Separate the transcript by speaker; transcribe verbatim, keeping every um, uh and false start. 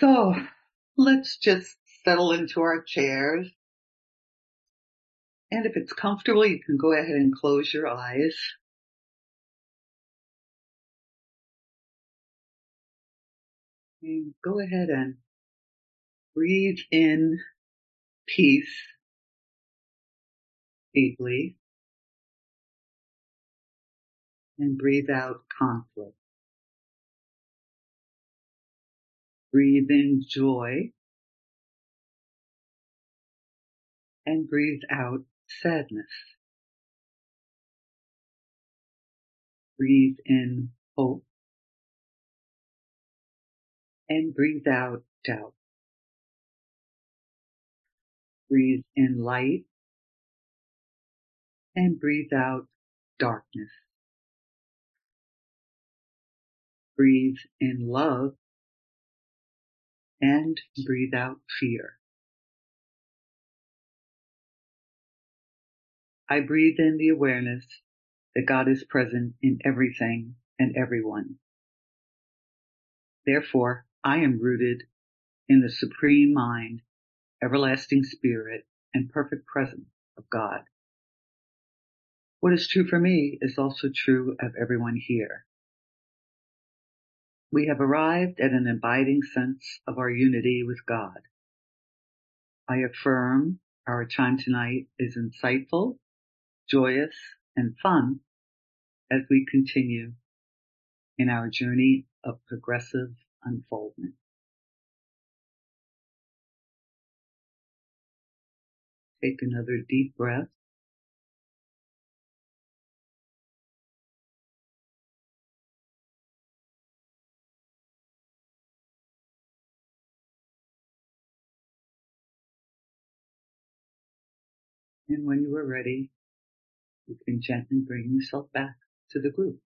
Speaker 1: So let's just settle into our chairs. And if it's comfortable, you can go ahead and close your eyes. And go ahead and breathe in peace deeply and breathe out conflict. Breathe in joy and breathe out sadness. Breathe in hope and breathe out doubt. Breathe in light and breathe out darkness. Breathe in love and breathe out fear. I breathe in the awareness that God is present in everything and everyone. Therefore, I am rooted in the supreme mind, everlasting spirit, and perfect presence of God. What is true for me is also true of everyone here. We have arrived at an abiding sense of our unity with God. I affirm our time tonight is insightful, joyous, and fun as we continue in our journey of progressive unfoldment. Take another deep breath. And when you are ready, you can gently bring yourself back to the group.